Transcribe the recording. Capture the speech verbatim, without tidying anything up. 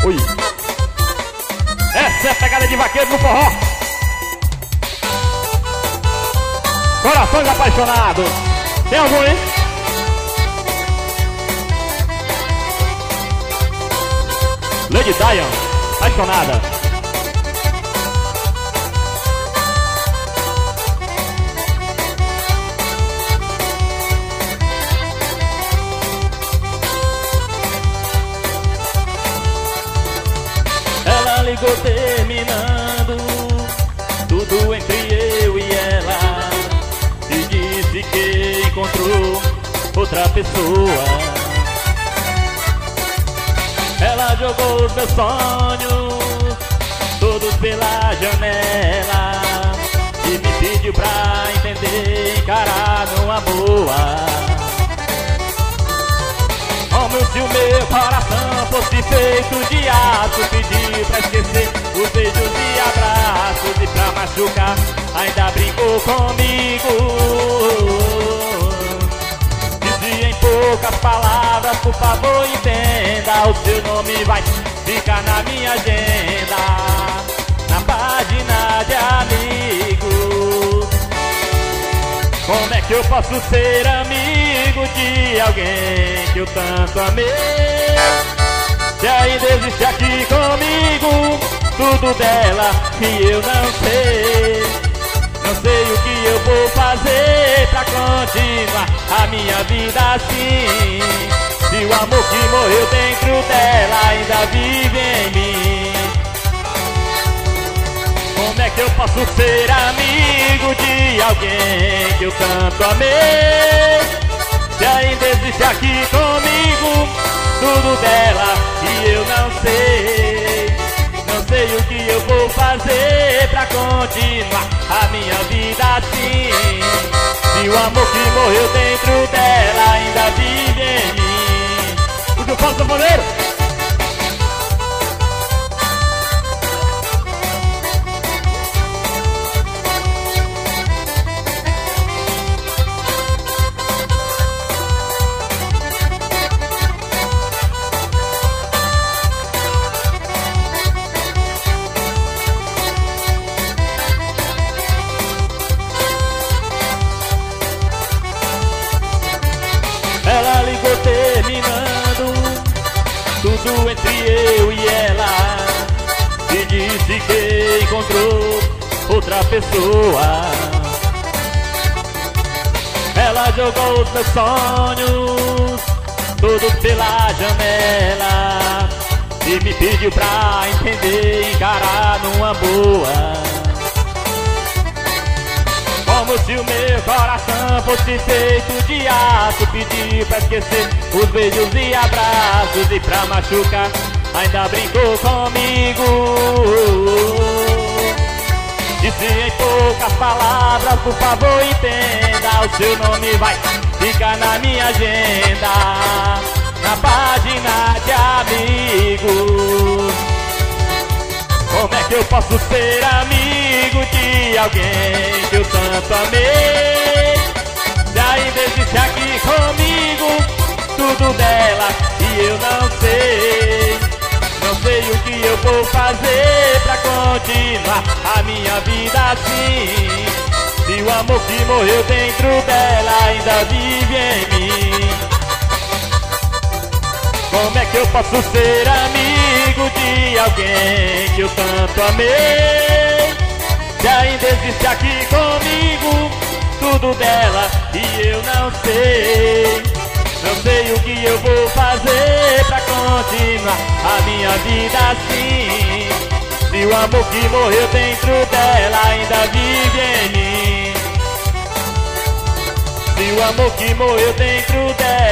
Oi. Essa é a pegada de vaqueiro no forró. Corações apaixonados. Tem algum, hein? Lady Diane, apaixonada. Ela ligou terminando tudo entre eu e ela e disse que encontrou outra pessoa. Ela jogou os meus sonhos todos pela janela e me pediu pra entender, encarar numa boa. Como se o meu coração fosse feito de aço, pedi pra esquecer os beijos e abraços, e pra machucar ainda brincou comigo. Dizia em poucas palavras, por favor entenda, o seu nome vai ficar na minha agenda, na página de amigos. Como é que eu posso ser amigo de alguém que eu tanto amei, se ainda existe aqui comigo tudo dela que eu não sei? Não sei o que eu vou fazer pra continuar a minha vida assim, se o amor que morreu dentro dela ainda vive em mim. Como é que eu posso ser amigo de alguém que eu tanto amei, se ainda existe aqui comigo tudo dela e eu não sei? Não sei o que eu vou fazer pra continuar a minha vida assim, se o amor que morreu dentro dela ainda vive em mim. O que eu faço, sanfoneiro? Ela ligou terminando tudo entre eu e ela e disse que encontrou outra pessoa. Ela jogou os meus sonhos todos pela janela e me pediu pra entender, encarar numa boa. Como se o meu coração fosse feito de aço, pedi pra esquecer os beijos e abraços, e pra machucar ainda brincou comigo. Disse em poucas palavras, por favor entenda, o seu nome vai ficar na minha agenda, na página de amigos. Como é que eu posso ser amigo de alguém que eu tanto amei, se ainda existe aqui comigo tudo dela e eu não sei? Não sei o que eu vou fazer pra continuar a minha vida assim, se o amor que morreu dentro dela ainda vive em mim. Como é que eu posso ser amigo de alguém que eu tanto amei, se ainda existe aqui comigo tudo dela e eu não sei? Não sei o que eu vou fazer pra continuar a minha vida assim, se o amor que morreu dentro dela ainda vive em mim. Se o amor que morreu dentro dela